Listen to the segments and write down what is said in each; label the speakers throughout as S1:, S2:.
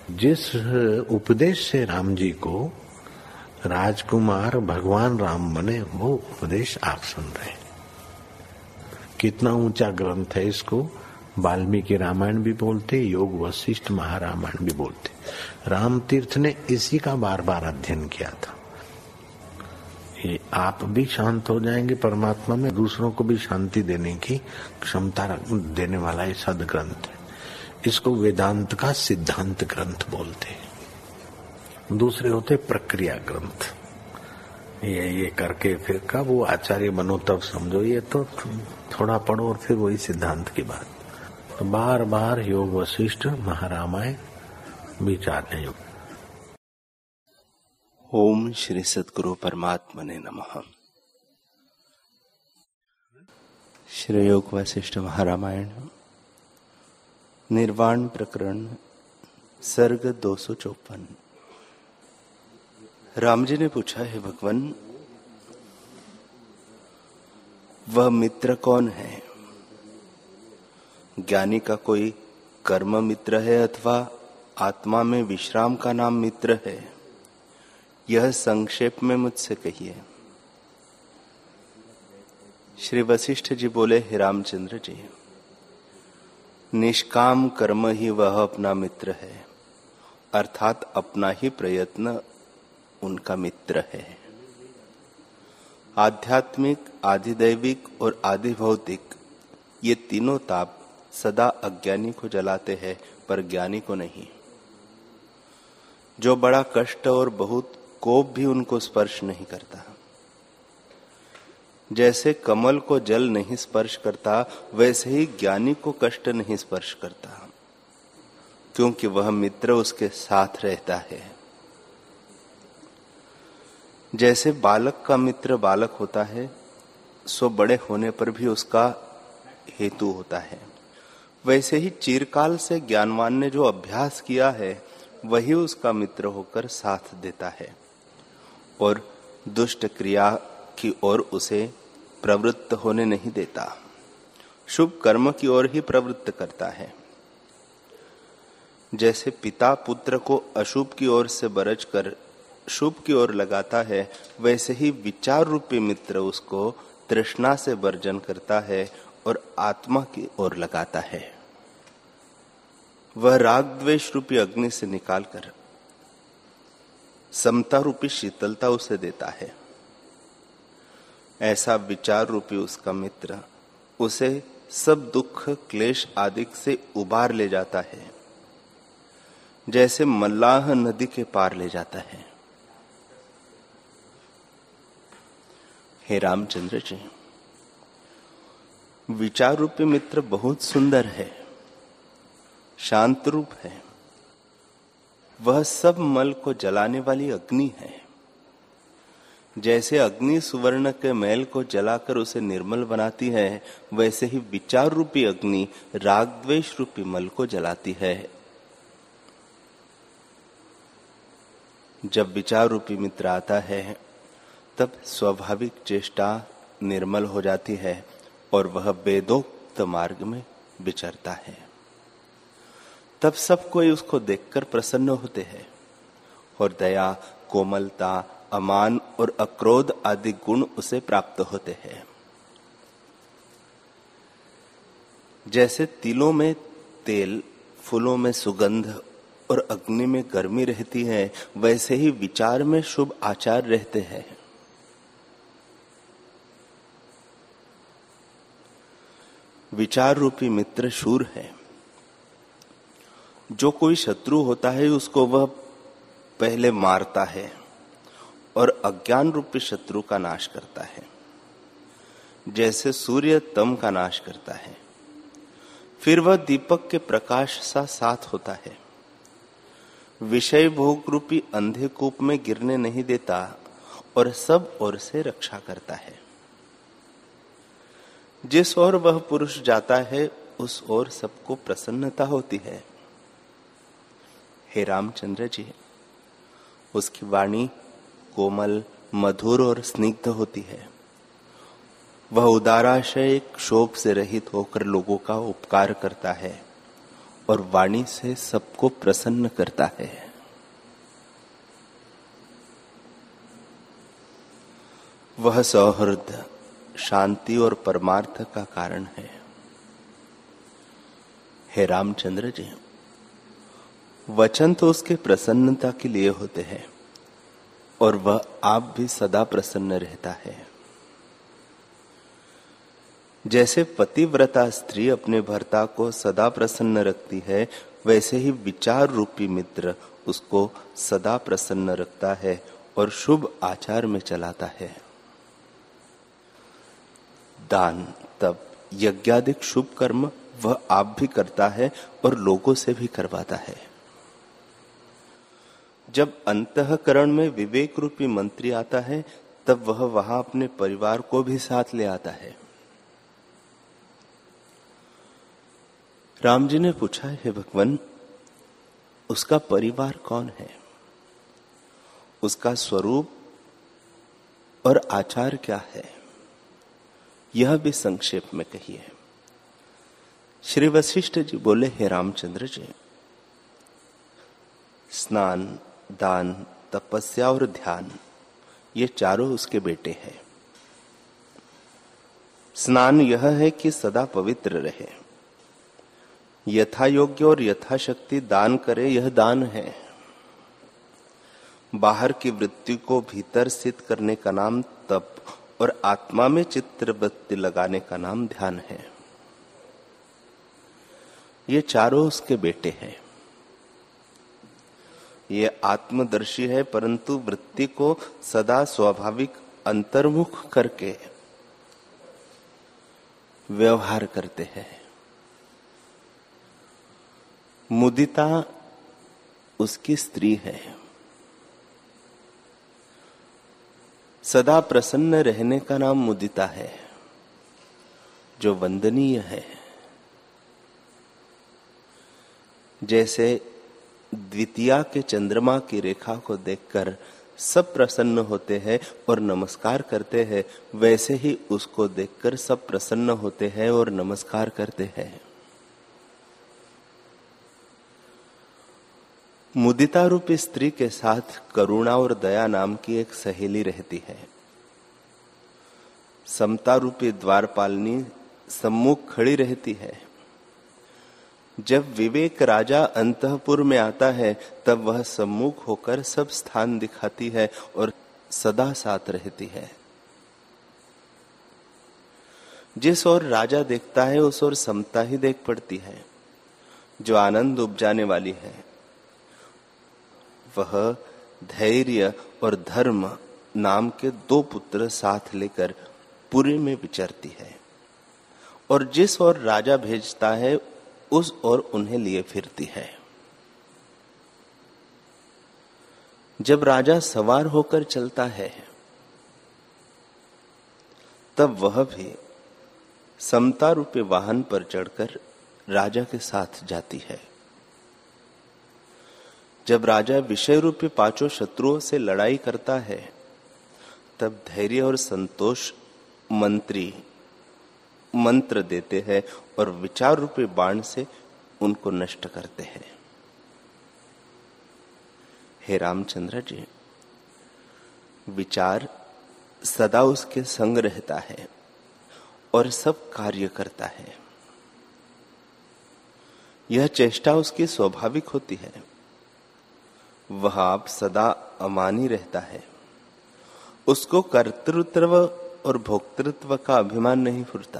S1: जिस उपदेश से राम जी को राजकुमार भगवान राम बने, वो उपदेश आप सुन रहे हैं। कितना ऊंचा ग्रंथ है, इसको वाल्मीकि रामायण भी बोलते, योग वशिष्ठ महारामायण भी बोलते। राम तीर्थ ने इसी का बार बार अध्ययन किया था। ये आप भी शांत हो जाएंगे परमात्मा में, दूसरों को भी शांति देने की क्षमता देने वाला ये सदग्रंथ है। इसको वेदांत का सिद्धांत ग्रंथ बोलते हैं। दूसरे होते प्रक्रिया ग्रंथ। ये करके फिर कब वो आचार्य बनो तब समझो, ये तो थोड़ा पढ़ो और फिर वही सिद्धांत की बात। तो बार बार योग वशिष्ठ महारामायण विचारने योग।
S2: ओम श्री सद्गुरु परमात्मने नमः। श्री योग वशिष्ठ महारामायण निर्वाण प्रकरण सर्ग 254। राम जी ने पूछा, है भगवान, वह मित्र कौन है? ज्ञानी का कोई कर्म मित्र है अथवा आत्मा में विश्राम का नाम मित्र है? यह संक्षेप में मुझसे कहिए। श्री वशिष्ठ जी बोले, हे रामचंद्र जी, निष्काम कर्म ही वह अपना मित्र है, अर्थात अपना ही प्रयत्न उनका मित्र है। आध्यात्मिक, आधिदैविक और आधिभौतिक ये तीनों ताप सदा अज्ञानी को जलाते हैं, पर ज्ञानी को नहीं। जो बड़ा कष्ट और बहुत कोप भी उनको स्पर्श नहीं करता। जैसे कमल को जल नहीं स्पर्श करता, वैसे ही ज्ञानी को कष्ट नहीं स्पर्श करता, क्योंकि वह मित्र उसके साथ रहता है। जैसे बालक का मित्र बालक होता है, सो बड़े होने पर भी उसका हेतु होता है, वैसे ही चिरकाल से ज्ञानवान ने जो अभ्यास किया है वही उसका मित्र होकर साथ देता है और दुष्ट क्रिया की ओर उसे प्रवृत्त होने नहीं देता, शुभ कर्म की ओर ही प्रवृत्त करता है। जैसे पिता पुत्र को अशुभ की ओर से बरज कर शुभ की ओर लगाता है, वैसे ही विचार रूपी मित्र उसको तृष्णा से वर्जन करता है और आत्मा की ओर लगाता है। वह राग द्वेष रूपी अग्नि से निकालकर समता रूपी शीतलता उसे देता है। ऐसा विचार रूपी उसका मित्र उसे सब दुख क्लेश आदि से उबार ले जाता है, जैसे मल्लाह नदी के पार ले जाता है। हे रामचंद्र जी, विचार रूपी मित्र बहुत सुंदर है, शांत रूप है। वह सब मल को जलाने वाली अग्नि है। जैसे अग्नि सुवर्ण के मैल को जलाकर उसे निर्मल बनाती है, वैसे ही विचार रूपी अग्नि राग द्वेष रूपी मल को जलाती है। जब विचार रूपी मित्र आता है, तब स्वाभाविक चेष्टा निर्मल हो जाती है और वह वेदोक्त मार्ग में विचरता है। तब सब कोई उसको देखकर प्रसन्न होते हैं और दया, कोमलता, अमान और अक्रोध आदि गुण उसे प्राप्त होते हैं। जैसे तिलों में तेल, फूलों में सुगंध और अग्नि में गर्मी रहती है, वैसे ही विचार में शुभ आचार रहते हैं। विचार रूपी मित्र शूर है। जो कोई शत्रु होता है उसको वह पहले मारता है और अज्ञान रूपी शत्रु का नाश करता है। जैसे सूर्य तम का नाश करता है, फिर वह दीपक के प्रकाश सा साथ होता है। विषय भोग रूपी अंधे कूप में गिरने नहीं देता और सब ओर से रक्षा करता है। जिस ओर वह पुरुष जाता है उस ओर सबको प्रसन्नता होती है। हे रामचंद्र जी, उसकी वाणी कोमल, मधुर और स्निग्ध होती है। वह उदाराशय क्षोभ से रहित होकर लोगों का उपकार करता है और वाणी से सबको प्रसन्न करता है। वह सौहृद शांति और परमार्थ का कारण है। हे रामचंद्र जी, वचन तो उसके प्रसन्नता के लिए होते हैं और वह आप भी सदा प्रसन्न रहता है। जैसे पतिव्रता स्त्री अपने भर्ता को सदा प्रसन्न रखती है, वैसे ही विचार रूपी मित्र उसको सदा प्रसन्न रखता है और शुभ आचार में चलाता है। दान, तप, यज्ञादिक शुभ कर्म वह आप भी करता है और लोगों से भी करवाता है। जब अंतःकरण में विवेक रूपी मंत्री आता है, तब वह वहां अपने परिवार को भी साथ ले आता है। राम जी ने पूछा, हे भगवान, उसका परिवार कौन है? उसका स्वरूप और आचार क्या है? यह भी संक्षेप में कहिए। श्री वशिष्ठ जी बोले, हे रामचंद्र जी, स्नान, दान, तपस्या और ध्यान, ये चारों उसके बेटे हैं। स्नान यह है कि सदा पवित्र रहे, यथा योग्य और यथाशक्ति दान करे, यह दान है। बाहर की वृत्ति को भीतर स्थित करने का नाम तप और आत्मा में चित्तवृत्ति लगाने का नाम ध्यान है। ये चारों उसके बेटे हैं। ये आत्मदर्शी है, परंतु वृत्ति को सदा स्वाभाविक अंतर्मुख करके व्यवहार करते हैं। मुदिता उसकी स्त्री है। सदा प्रसन्न रहने का नाम मुदिता है, जो वंदनीय है। जैसे द्वितीया के चंद्रमा की रेखा को देखकर सब प्रसन्न होते हैं और नमस्कार करते हैं, वैसे ही उसको देखकर सब प्रसन्न होते हैं और नमस्कार करते हैं। मुदिता रूपी स्त्री के साथ करुणा और दया नाम की एक सहेली रहती है। समता रूपी द्वारपालनी सम्मुख खड़ी रहती है। जब विवेक राजा अंतःपुर में आता है, तब वह सम्मुख होकर सब स्थान दिखाती है और सदा साथ रहती है। जिस ओर राजा देखता है, उस ओर समता ही देख पड़ती है, जो आनंद उपजाने वाली है। वह धैर्य और धर्म नाम के दो पुत्र साथ लेकर पुरी में विचरती है और जिस ओर राजा भेजता है, उस ओर उन्हें लिए फिरती है। जब राजा सवार होकर चलता है, तब वह भी समता रूपी वाहन पर चढ़कर राजा के साथ जाती है। जब राजा विषय रूपी पांचों शत्रुओं से लड़ाई करता है, तब धैर्य और संतोष मंत्री मंत्र देते हैं और विचार रूपी बाण से उनको नष्ट करते हैं। हे रामचंद्र जी, विचार सदा उसके संग रहता है और सब कार्य करता है। यह चेष्टा उसकी स्वाभाविक होती है। वह आप सदा अमानी रहता है। उसको कर्तृत्व और भोक्तृत्व का अभिमान नहीं फुरता।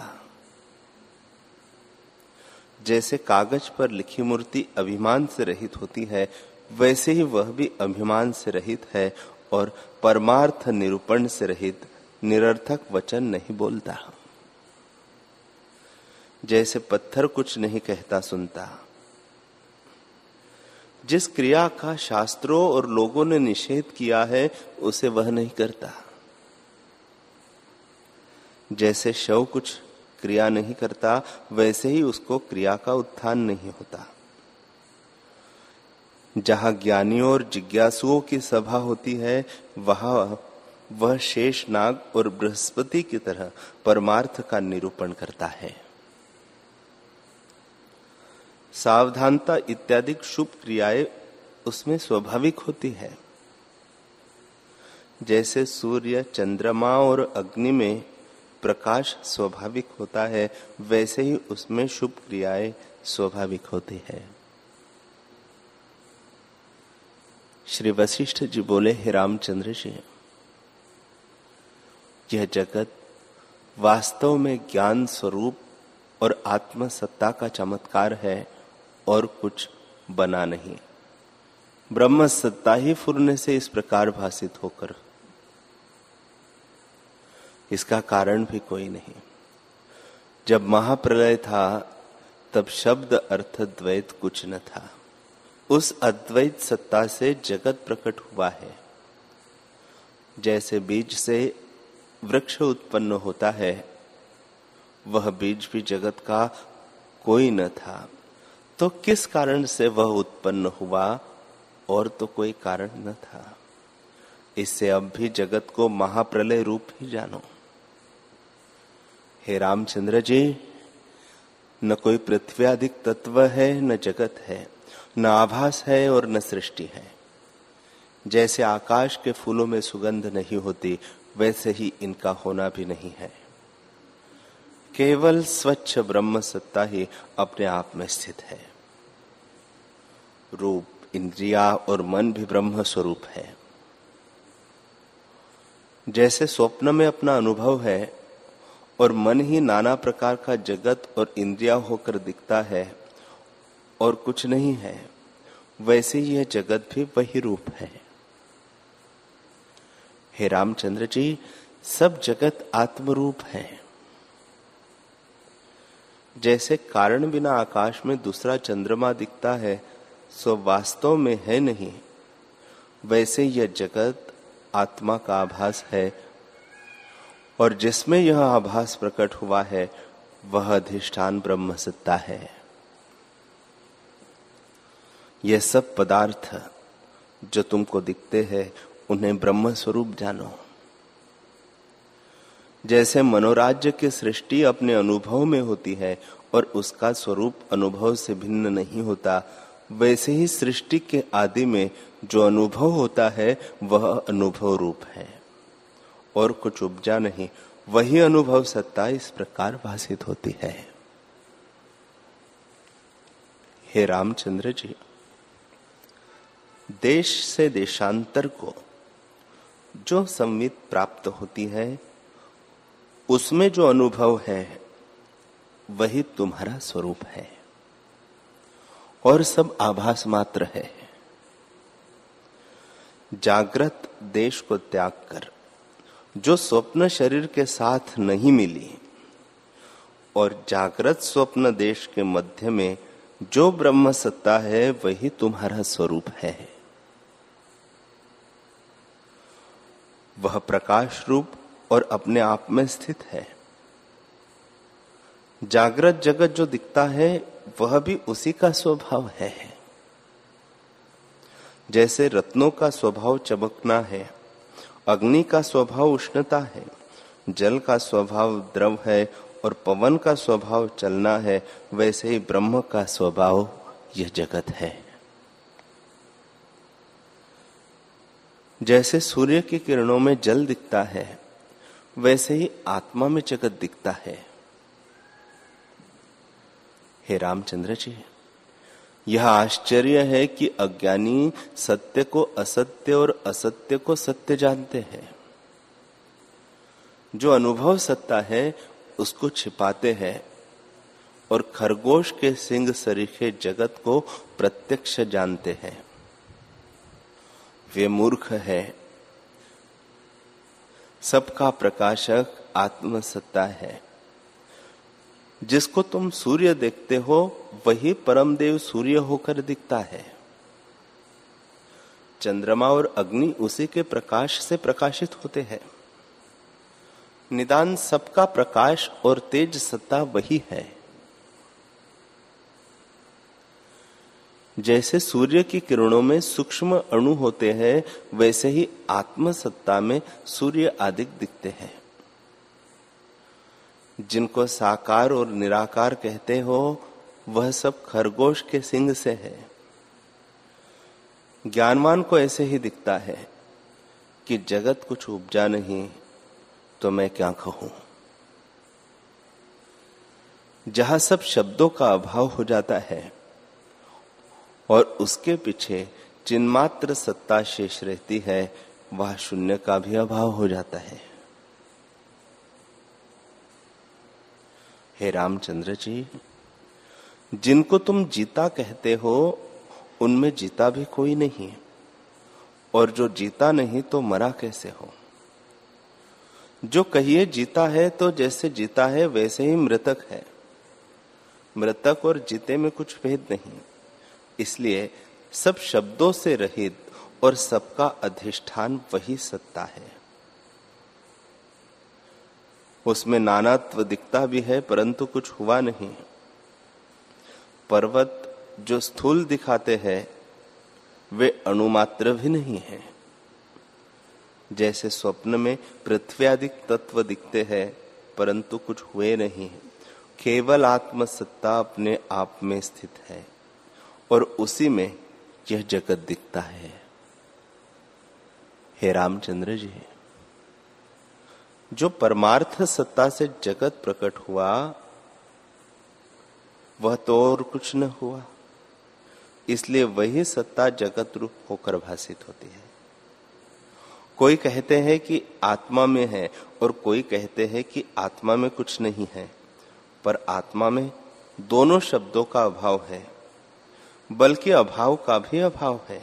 S2: जैसे कागज पर लिखी मूर्ति अभिमान से रहित होती है, वैसे ही वह भी अभिमान से रहित है और परमार्थ निरूपण से रहित निरर्थक वचन नहीं बोलता। जैसे पत्थर कुछ नहीं कहता सुनता। जिस क्रिया का शास्त्रों और लोगों ने निषेध किया है, उसे वह नहीं करता। जैसे शव कुछ क्रिया नहीं करता, वैसे ही उसको क्रिया का उत्थान नहीं होता। जहां ज्ञानियों और जिज्ञासुओं की सभा होती है, वहां वह शेष नाग और बृहस्पति की तरह परमार्थ का निरूपण करता है। सावधानता इत्यादि शुभ क्रियाएं उसमें स्वाभाविक होती है। जैसे सूर्य, चंद्रमा और अग्नि में प्रकाश स्वाभाविक होता है, वैसे ही उसमें शुभ क्रियाएं स्वाभाविक होती है। श्री वशिष्ठ जी बोले, हे रामचंद्र जी, यह जगत वास्तव में ज्ञान स्वरूप और आत्म सत्ता का चमत्कार है और कुछ बना नहीं। ब्रह्म सत्ता ही फुरने से इस प्रकार भासित होकर, इसका कारण भी कोई नहीं। जब महाप्रलय था तब शब्द अर्थ द्वैत कुछ न था। उस अद्वैत सत्ता से जगत प्रकट हुआ है। जैसे बीज से वृक्ष उत्पन्न होता है, वह बीज भी जगत का कोई न था, तो किस कारण से वह उत्पन्न हुआ? और तो कोई कारण न था। इससे अब भी जगत को महाप्रलय रूप ही जानो। हे रामचंद्र जी, न कोई पृथ्वी आदिक तत्व है, न जगत है, न आभास है और न सृष्टि है। जैसे आकाश के फूलों में सुगंध नहीं होती, वैसे ही इनका होना भी नहीं है। केवल स्वच्छ ब्रह्म सत्ता ही अपने आप में स्थित है। रूप, इंद्रिया और मन भी ब्रह्म स्वरूप है। जैसे स्वप्न में अपना अनुभव है और मन ही नाना प्रकार का जगत और इंद्रिया होकर दिखता है और कुछ नहीं है, वैसे यह जगत भी वही रूप है। हे रामचंद्र जी, सब जगत आत्मरूप है। जैसे कारण बिना आकाश में दूसरा चंद्रमा दिखता है, सो वास्तव में है नहीं, वैसे यह जगत आत्मा का आभास है और जिसमें यह आभास प्रकट हुआ है वह अधिष्ठान ब्रह्म सत्ता है। यह सब पदार्थ जो तुमको दिखते हैं, उन्हें ब्रह्म स्वरूप जानो। जैसे मनोराज्य की सृष्टि अपने अनुभव में होती है और उसका स्वरूप अनुभव से भिन्न नहीं होता, वैसे ही सृष्टि के आदि में जो अनुभव होता है वह अनुभव रूप है और कुछ उपजा नहीं। वही अनुभव सत्ता इस प्रकार भासित होती है। हे रामचंद्र जी, देश से देशांतर को जो संवित प्राप्त होती है, उसमें जो अनुभव है वही तुम्हारा स्वरूप है और सब आभास मात्र है। जागृत देश को त्याग कर जो स्वप्न शरीर के साथ नहीं मिली और जागृत स्वप्न देश के मध्य में जो ब्रह्म सत्ता है, वही तुम्हारा स्वरूप है। वह प्रकाश रूप और अपने आप में स्थित है। जागृत जगत जो दिखता है वह भी उसी का स्वभाव है। जैसे रत्नों का स्वभाव चमकना है, अग्नि का स्वभाव उष्णता है, जल का स्वभाव द्रव है और पवन का स्वभाव चलना है, वैसे ही ब्रह्म का स्वभाव यह जगत है। जैसे सूर्य की किरणों में जल दिखता है, वैसे ही आत्मा में जगत दिखता है। हे रामचंद्र जी, यह आश्चर्य है कि अज्ञानी सत्य को असत्य और असत्य को सत्य जानते हैं। जो अनुभव सत्ता है उसको छिपाते हैं और खरगोश के सिंग सरीखे जगत को प्रत्यक्ष जानते हैं। वे मूर्ख है। सबका प्रकाशक आत्म सत्ता है। जिसको तुम सूर्य देखते हो, वही परमदेव सूर्य होकर दिखता है। चंद्रमा और अग्नि उसी के प्रकाश से प्रकाशित होते हैं। निदान सबका प्रकाश और तेज सत्ता वही है। जैसे सूर्य की किरणों में सूक्ष्म अणु होते हैं, वैसे ही आत्म सत्ता में सूर्य आदि दिखते हैं। जिनको साकार और निराकार कहते हो, वह सब खरगोश के सींग से है। ज्ञानवान को ऐसे ही दिखता है कि जगत कुछ उपजा नहीं तो मैं क्या कहूं। जहां सब शब्दों का अभाव हो जाता है और उसके पीछे चिन्मात्र सत्ता शेष रहती है, वह शून्य का भी अभाव हो जाता है। हे रामचंद्र जी, जिनको तुम जीता कहते हो उनमें जीता भी कोई नहीं, और जो जीता नहीं तो मरा कैसे हो। जो कहिए जीता है तो जैसे जीता है वैसे ही मृतक है। मृतक और जीते में कुछ भेद नहीं, इसलिए सब शब्दों से रहित और सबका अधिष्ठान वही सत्ता है। उसमें नानात्व दिखता भी है परंतु कुछ हुआ नहीं। पर्वत जो स्थूल दिखाते हैं वे अणुमात्र भी नहीं है। जैसे स्वप्न में पृथ्वी आदि तत्व दिखते हैं परंतु कुछ हुए नहीं, केवल आत्मसत्ता अपने आप में स्थित है और उसी में यह जगत दिखता है। हे रामचंद्र जी, जो परमार्थ सत्ता से जगत प्रकट हुआ वह तो और कुछ न हुआ, इसलिए वही सत्ता जगत रूप होकर भासित होती है। कोई कहते हैं कि आत्मा में है और कोई कहते हैं कि आत्मा में कुछ नहीं है, पर आत्मा में दोनों शब्दों का अभाव है, बल्कि अभाव का भी अभाव है।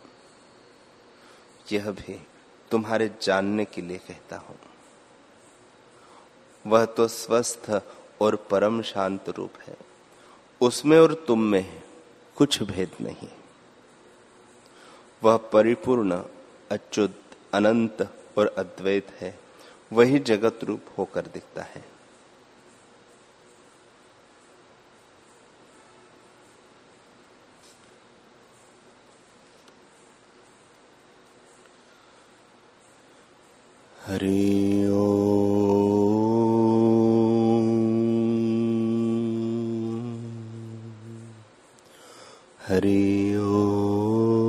S2: यह भी तुम्हारे जानने के लिए कहता हूं। वह तो स्वस्थ और परम शांत रूप है, उसमें और तुम में कुछ भेद नहीं। वह परिपूर्ण, अच्युत, अनंत और अद्वैत है, वही जगत रूप होकर दिखता है। हरि ओम। हरि ओम।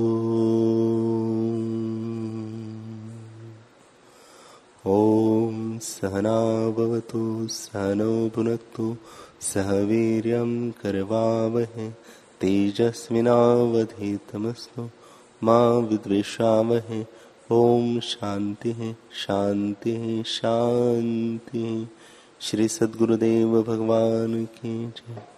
S2: ओम सहना भवतु सहनौ भुनक्तु सह वीर्यं करवावहै तेजस्विनावधीतमस्तु मा विद्विषावहै। ओम शांति शांति शांति। श्री सद्गुरुदेव भगवान की जय।